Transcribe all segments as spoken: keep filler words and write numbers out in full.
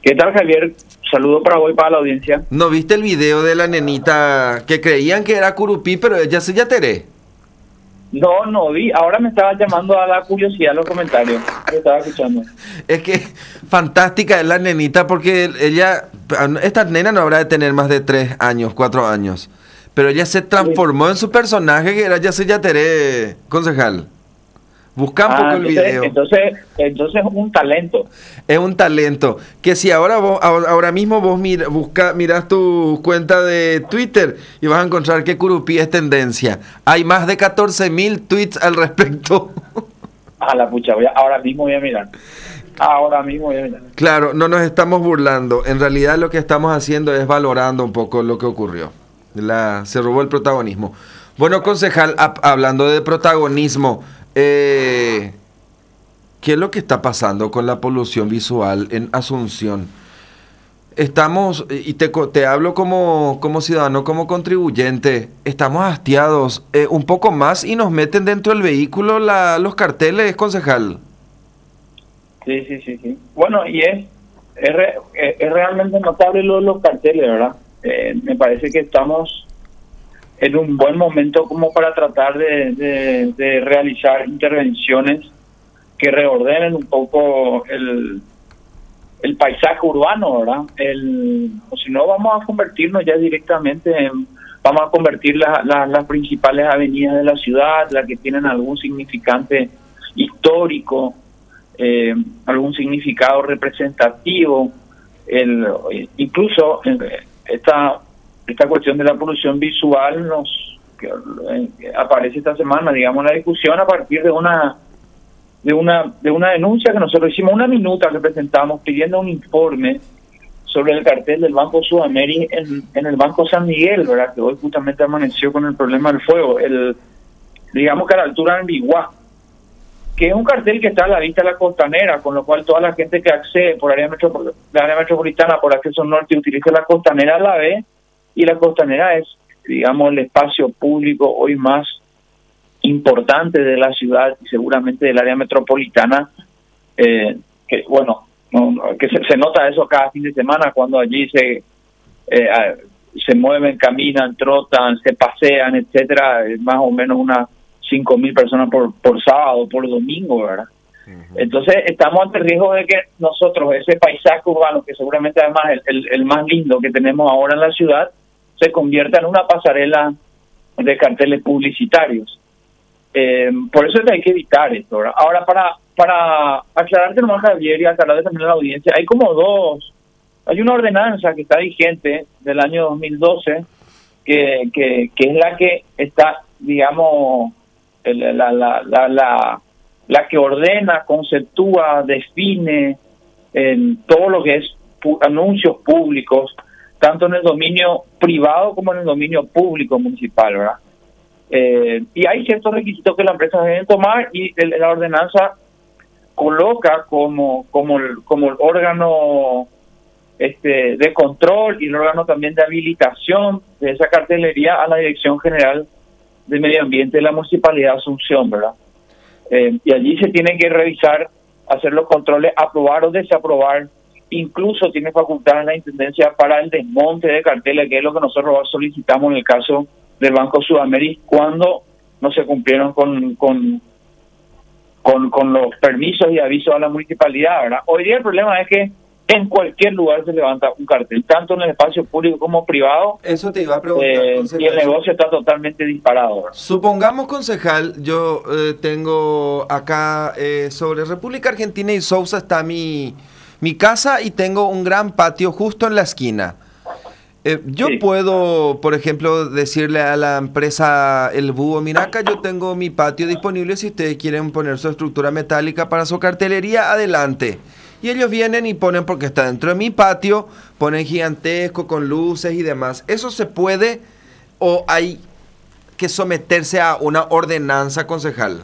¿Qué tal, Javier? Saludo para vos y para la audiencia. ¿No viste el video de la nenita que creían que era Curupí, pero ella se Yateré? No, no vi. Ahora me estaba llamando a la curiosidad los comentarios. Yo estaba escuchando. Es que fantástica es la nenita porque ella, esta nena no habrá de tener más de tres años, cuatro años. Pero ella se transformó en su personaje que era Yace Yateré, concejal. Busca un Ah, poco el entonces, video. entonces, entonces es un talento. Es un talento. Que si ahora vos, ahora ahora mismo vos mira, busca, mirás tu cuenta de Twitter y vas a encontrar que Curupí es tendencia. Hay más de catorce mil tweets al respecto. A la pucha, voy a- ahora mismo voy a mirar. Ahora mismo voy a mirar. Claro, no nos estamos burlando. En realidad lo que estamos haciendo es valorando un poco lo que ocurrió. La, se robó el protagonismo. Bueno, concejal, a- hablando de protagonismo, eh, ¿qué es lo que está pasando con la polución visual en Asunción? Estamos, y te, co- te hablo como, como ciudadano, como contribuyente, estamos hastiados eh, un poco más y nos meten dentro del vehículo la, los carteles, concejal. Sí, sí, sí, sí. Bueno, y es, es, re- es- es realmente notable lo de los carteles, ¿verdad? Eh, me parece que estamos en un buen momento como para tratar de, de, de realizar intervenciones que reordenen un poco el, el paisaje urbano, ¿verdad? El, o si no, vamos a convertirnos ya directamente en, vamos a convertir la- la- las principales avenidas de la ciudad, las que tienen algún significante histórico, eh, algún significado representativo, el, incluso eh, esta esta cuestión de la polución visual nos que, eh, aparece esta semana, digamos, la discusión a partir de una de una de una denuncia que nosotros hicimos, una minuta que presentamos pidiendo un informe sobre el cartel del Banco Sudamérica en, en el Banco San Miguel, ¿verdad? Que hoy justamente amaneció con el problema del fuego, el digamos que a la altura de Ambiguá, que es un cartel que está a la vista de la costanera, con lo cual toda la gente que accede por área metropol- la área metropolitana por acceso norte y utiliza la costanera la ve, y la costanera es, digamos, el espacio público hoy más importante de la ciudad y seguramente del área metropolitana, eh, que bueno, no, no, que se, se nota eso cada fin de semana cuando allí se eh, ah, se mueven, caminan, trotan, se pasean, etcétera, es más o menos unas cinco mil personas por, por sábado, por domingo, ¿verdad? Uh-huh. Entonces estamos ante el riesgo de que nosotros, ese paisaje urbano, que seguramente además es el, el, el más lindo que tenemos ahora en la ciudad, se convierta en una pasarela de carteles publicitarios. Eh, por eso es que hay que evitar esto, ¿verdad? Ahora, para para aclararte nomás, Javier, y aclarar también a la audiencia, hay como dos, hay una ordenanza que está vigente del año dos mil doce, que, que, que es la que está, digamos, la, la, la, la, la, la que ordena, conceptúa, define en todo lo que es pu- anuncios públicos, tanto en el dominio privado como en el dominio público municipal, ¿verdad? Eh, y hay ciertos requisitos que las empresas deben tomar y el, la ordenanza coloca como como el, como el órgano este de control y el órgano también de habilitación de esa cartelería a la Dirección General de Medio Ambiente de la Municipalidad de Asunción, ¿verdad? Eh, y allí se tiene que revisar, hacer los controles, aprobar o desaprobar. Incluso tiene facultad en la Intendencia para el desmonte de carteles, que es lo que nosotros solicitamos en el caso del Banco Sudamérica, cuando no se cumplieron con, con, con, con los permisos y avisos a la municipalidad, ¿verdad? Hoy día el problema es que en cualquier lugar se levanta un cartel, tanto en el espacio público como privado. Eso te iba a preguntar, eh, y el negocio está totalmente disparado, ¿verdad? Supongamos, concejal, yo eh, tengo acá eh, sobre República Argentina y Sousa está mi, mi casa y tengo un gran patio justo en la esquina. Eh, yo Sí. puedo, por ejemplo, decirle a la empresa El Búho, mira acá yo tengo mi patio disponible, si ustedes quieren poner su estructura metálica para su cartelería, adelante. Y ellos vienen y ponen, porque está dentro de mi patio, ponen gigantesco con luces y demás. ¿Eso se puede o hay que someterse a una ordenanza, concejal?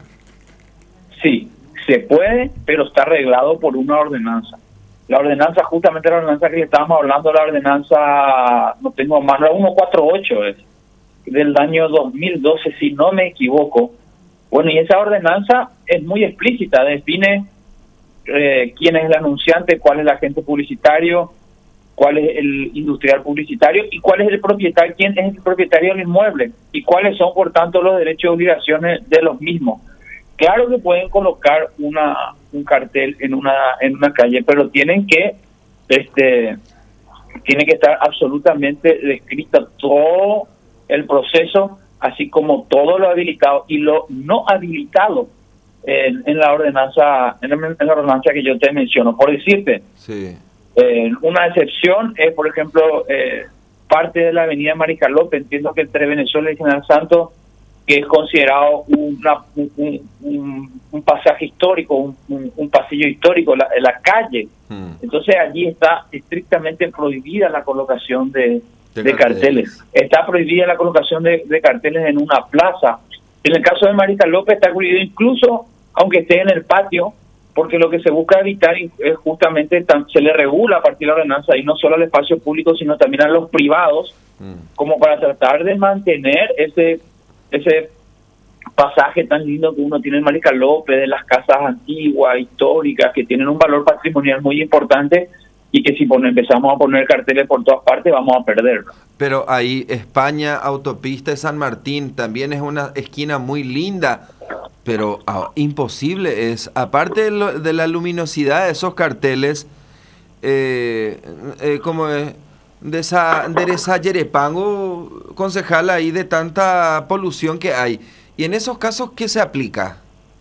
Sí, se puede, pero está arreglado por una ordenanza. La ordenanza, justamente la ordenanza que le estábamos hablando, la ordenanza, no tengo más, la ciento cuarenta y ocho es del año dos mil doce, si no me equivoco. Bueno, y esa ordenanza es muy explícita, define eh, quién es el anunciante, cuál es el agente publicitario, cuál es el industrial publicitario y cuál es el propietario, quién es el propietario del inmueble y cuáles son, por tanto, los derechos y obligaciones de los mismos. Claro que pueden colocar una un cartel en una en una calle, pero tienen que este tiene que estar absolutamente descrito todo el proceso, así como todo lo habilitado y lo no habilitado en, en la ordenanza en la, en la ordenanza que yo te menciono. Por decirte, Sí. eh, una excepción es, por ejemplo, eh, parte de la avenida Mariscal López, entiendo que entre Venezuela y General Santos, que es considerado una, un, un, un pasaje histórico, un, un, un pasillo histórico, la, la calle. Hmm. Entonces allí está estrictamente prohibida la colocación de, de, de carteles. carteles. Está prohibida la colocación de, de carteles en una plaza. En el caso de Mariscal López está prohibido incluso aunque esté en el patio, porque lo que se busca evitar es justamente, se le regula a partir de la ordenanza, y no solo al espacio público, sino también a los privados, hmm. como para tratar de mantener ese ese pasaje tan lindo que uno tiene en Mariscal López, de las casas antiguas, históricas, que tienen un valor patrimonial muy importante y que si pone, empezamos a poner carteles por todas partes vamos a perderlo. Pero ahí España, autopista de San Martín, también es una esquina muy linda, pero ah, imposible es, aparte de, lo, de la luminosidad de esos carteles, eh, eh, como es... de esa de esa Yerepango, concejal, ahí de tanta polución que hay. Y en esos casos, ¿qué se aplica?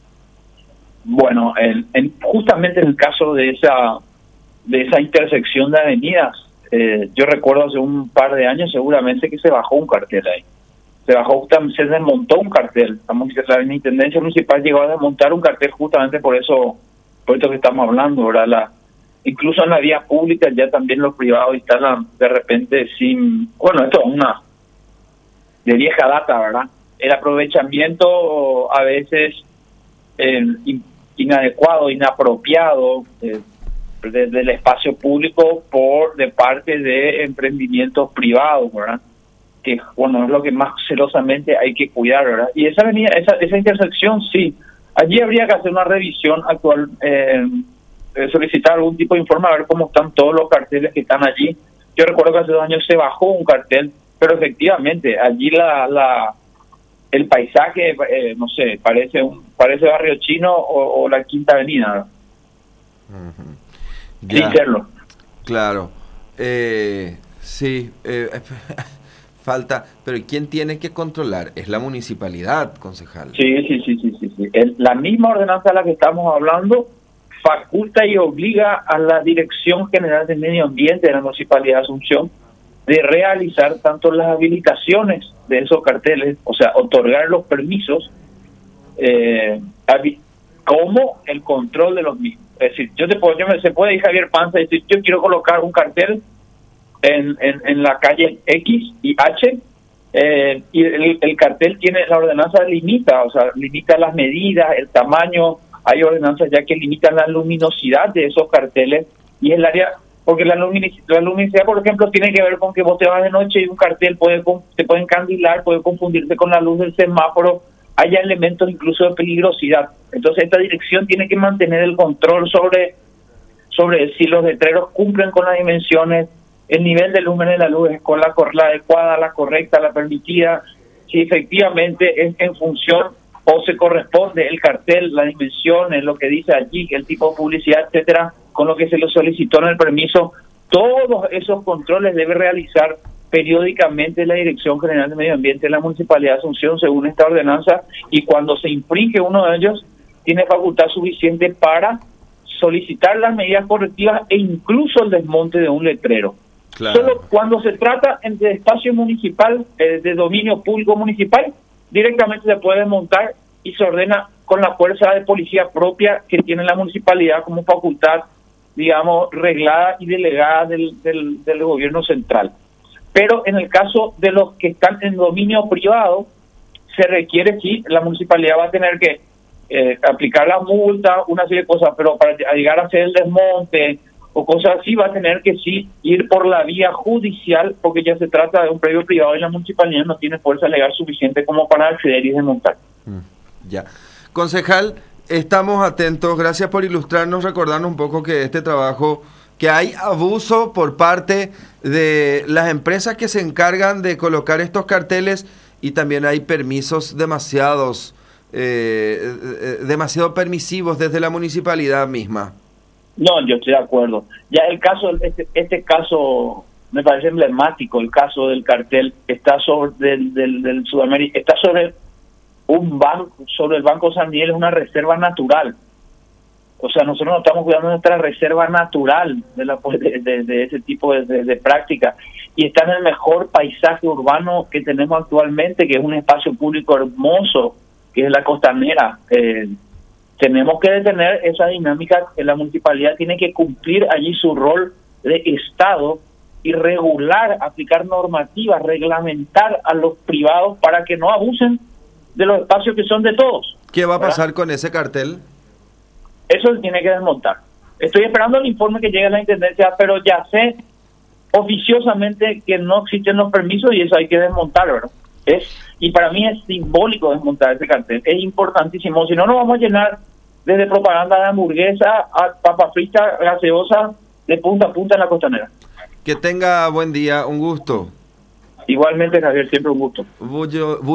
Bueno, en, en, justamente en el caso de esa de esa intersección de avenidas, eh, yo recuerdo hace un par de años seguramente que se bajó un cartel ahí. Se bajó, se desmontó un cartel. La Intendencia Municipal llegó a desmontar un cartel justamente por eso, por esto que estamos hablando, ¿verdad? La Incluso en la vía pública ya también los privados instalan de repente sin... Bueno, esto es una de vieja data, ¿verdad? El aprovechamiento a veces eh, in, inadecuado, inapropiado eh, desde el espacio público por de parte de emprendimientos privados, ¿verdad? Que, bueno, es lo que más celosamente hay que cuidar, ¿verdad? Y esa avenida, esa, esa intersección, sí. Allí habría que hacer una revisión actual... Eh, solicitar algún tipo de informe a ver cómo están todos los carteles que están allí. Yo recuerdo que hace dos años se bajó un cartel, pero efectivamente allí la la el paisaje, eh, no sé, parece un parece Barrio Chino o, o la Quinta Avenida. Uh-huh. Sin serlo. Claro. Eh, sí, eh, falta, pero ¿quién tiene que controlar? Es la municipalidad, concejal. Sí, sí, sí, sí, sí, sí. El, la misma ordenanza de la que estamos hablando faculta y obliga a la Dirección General de Medio Ambiente de la Municipalidad de Asunción de realizar tanto las habilitaciones de esos carteles, o sea, otorgar los permisos, eh, como el control de los mismos. Es decir, yo te puedo, yo me, se puede ir Javier Panza y decir, yo quiero colocar un cartel en, en, en la calle X y H, eh, y el, el cartel tiene, la ordenanza limita, o sea, limita las medidas, el tamaño. Hay ordenanzas ya que limitan la luminosidad de esos carteles, y el área, porque la, luminic, la luminosidad, por ejemplo, tiene que ver con que vos te vas de noche y un cartel puede te puede encandilar, puede confundirse con la luz del semáforo, haya elementos incluso de peligrosidad. Entonces esta dirección tiene que mantener el control sobre, sobre si los letreros cumplen con las dimensiones, el nivel de lumen de la luz es con la, la adecuada, la correcta, la permitida, si efectivamente es en función o se corresponde el cartel, la dimensión, en lo que dice allí, el tipo de publicidad, etcétera, con lo que se le solicitó en el permiso. Todos esos controles debe realizar periódicamente la Dirección General de Medio Ambiente de la Municipalidad de Asunción según esta ordenanza, y cuando se infringe uno de ellos, tiene facultad suficiente para solicitar las medidas correctivas e incluso el desmonte de un letrero. Claro. Solo cuando se trata de espacio municipal, eh, de dominio público municipal, directamente se puede desmontar y se ordena con la fuerza de policía propia que tiene la municipalidad como facultad, digamos, reglada y delegada del, del, del gobierno central. Pero en el caso de los que están en dominio privado, se requiere, sí, la municipalidad va a tener que eh, aplicar la multa, una serie de cosas, pero para llegar a hacer el desmonte o cosas así, va a tener que sí ir por la vía judicial, porque ya se trata de un predio privado y la municipalidad no tiene fuerza legal suficiente como para acceder y desmontar. Mm, ya. Concejal, estamos atentos. Gracias por ilustrarnos, recordarnos un poco que este trabajo, que hay abuso por parte de las empresas que se encargan de colocar estos carteles y también hay permisos demasiados, eh, eh, demasiado permisivos desde la municipalidad misma. No, yo estoy de acuerdo. Ya el caso, este, este caso me parece emblemático, el caso del cartel está sobre del, del, del Sudamérica, está sobre un banco, sobre el Banco San Miguel, es una reserva natural. O sea, nosotros no estamos cuidando nuestra reserva natural de, la, de, de, de ese tipo de, de, de práctica. Y está en el mejor paisaje urbano que tenemos actualmente, que es un espacio público hermoso, que es la Costanera. Eh, tenemos que detener esa dinámica, que la municipalidad tiene que cumplir allí su rol de Estado y regular, aplicar normativas, reglamentar a los privados para que no abusen de los espacios que son de todos. ¿Qué va a pasar ¿verdad? con ese cartel? Eso se tiene que desmontar. Estoy esperando el informe que llegue a la Intendencia, pero ya sé oficiosamente que no existen los permisos y eso hay que desmontar, ¿verdad? Es, y para mí es simbólico desmontar ese cartel. Es importantísimo. Si no, nos vamos a llenar desde propaganda de hamburguesa a papa frita, gaseosa, de punta a punta en la Costanera. Que tenga buen día, un gusto. Igualmente, Javier, siempre un gusto. Voy yo-